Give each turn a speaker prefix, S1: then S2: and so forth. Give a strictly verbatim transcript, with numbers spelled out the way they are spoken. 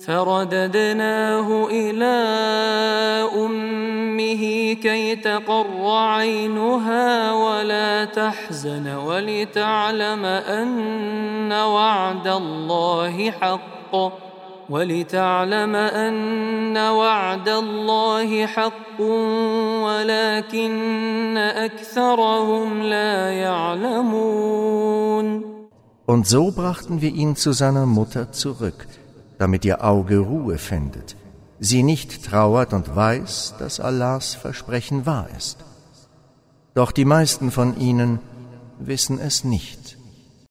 S1: فرددناه إلى أمه كي تقر عينها ولا تحزن ولتعلم أن وعد الله حق ولتعلم أن وعد الله حق ولكن أكثرهم لا يعلمون.
S2: Und so brachten wir ihn zu seiner Mutter zurück, damit ihr Auge Ruhe findet, sie nicht trauert und weiß, dass Allahs Versprechen wahr ist. Doch die meisten von ihnen wissen es nicht.